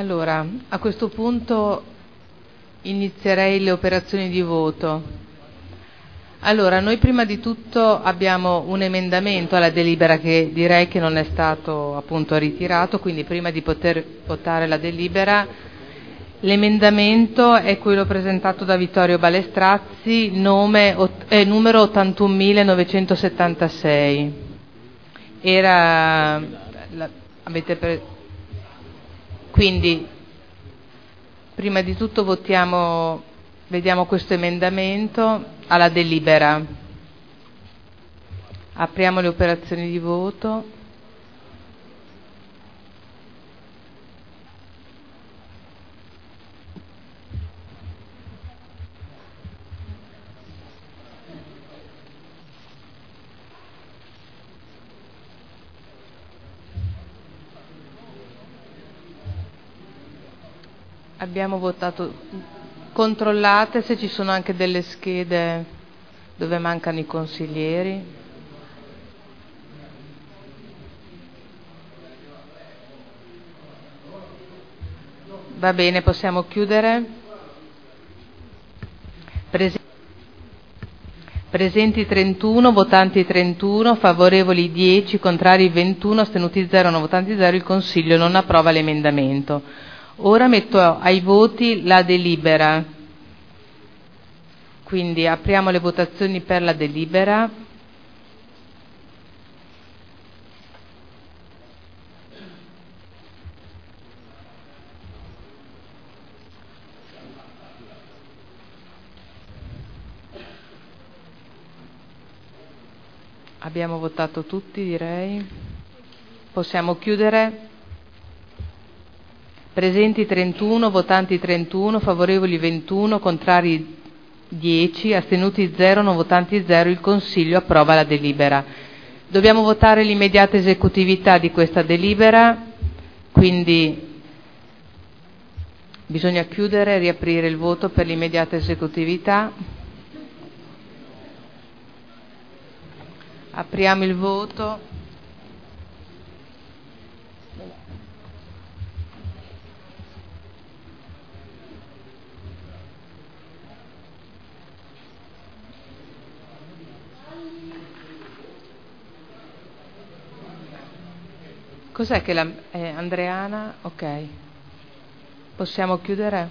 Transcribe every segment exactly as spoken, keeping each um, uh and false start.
Allora, a questo punto inizierei le operazioni di voto. Allora, noi prima di tutto abbiamo un emendamento alla delibera che direi che non è stato appunto ritirato, quindi prima di poter votare la delibera, l'emendamento è quello presentato da Vittorio Balestrazzi, nome, eh, numero ottantunomilanovecentossettantasei. Era, la, avete pre- quindi prima di tutto votiamo, vediamo questo emendamento alla delibera. Apriamo le operazioni di voto. Abbiamo votato, controllate se ci sono anche delle schede dove mancano i consiglieri. Va bene, possiamo chiudere. Prese- Presenti trentuno, votanti trentuno, favorevoli dieci, contrari ventuno, astenuti zero, non votanti zero. Il Consiglio non approva l'emendamento. Ora metto ai voti la delibera, quindi apriamo le votazioni per la delibera. Abbiamo votato tutti, direi. Possiamo chiudere. Presenti trentuno, votanti trentuno, favorevoli ventuno, contrari dieci, astenuti zero, non votanti zero. Il Consiglio approva la delibera. Dobbiamo votare l'immediata esecutività di questa delibera, quindi bisogna chiudere e riaprire il voto per l'immediata esecutività. Apriamo il voto. Cos'è che la eh, Andreana? Ok. Possiamo chiudere?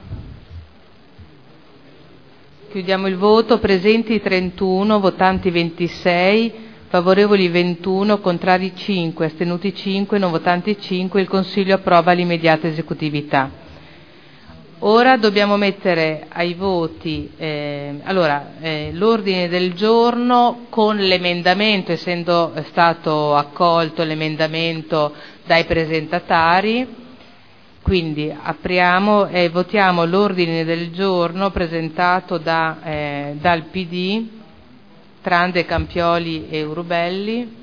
Chiudiamo il voto. Presenti trentuno, votanti ventisei, favorevoli ventuno, contrari cinque, astenuti cinque, non votanti cinque. Il Consiglio approva l'immediata esecutività. Ora dobbiamo mettere ai voti eh, allora, eh, l'ordine del giorno con l'emendamento, essendo stato accolto l'emendamento dai presentatari. Quindi apriamo e votiamo l'ordine del giorno presentato da, eh, dal P D, Trande, Campioli e Urubelli,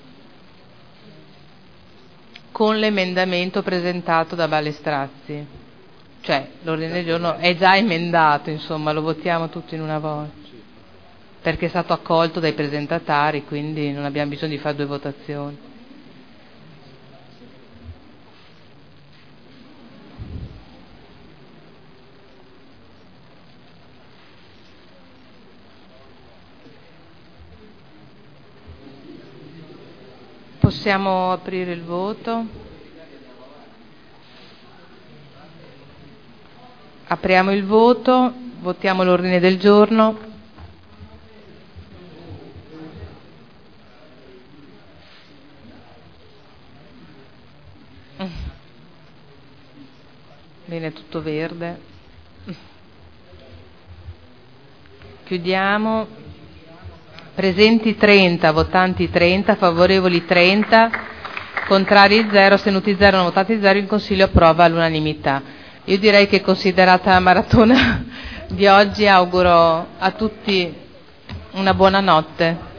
con l'emendamento presentato da Balestrazzi. Cioè l'ordine del giorno è già emendato, insomma, lo votiamo tutto in una volta, perché è stato accolto dai presentatari, quindi non abbiamo bisogno di fare due votazioni. Possiamo aprire il voto. Apriamo il voto, votiamo l'ordine del giorno. Bene, tutto verde. Chiudiamo. Presenti trenta, votanti trenta, favorevoli trenta, contrari zero, astenuti zero, non votati zero. Il Consiglio approva all'unanimità. Io direi che, considerata la maratona di oggi, auguro a tutti una buona notte.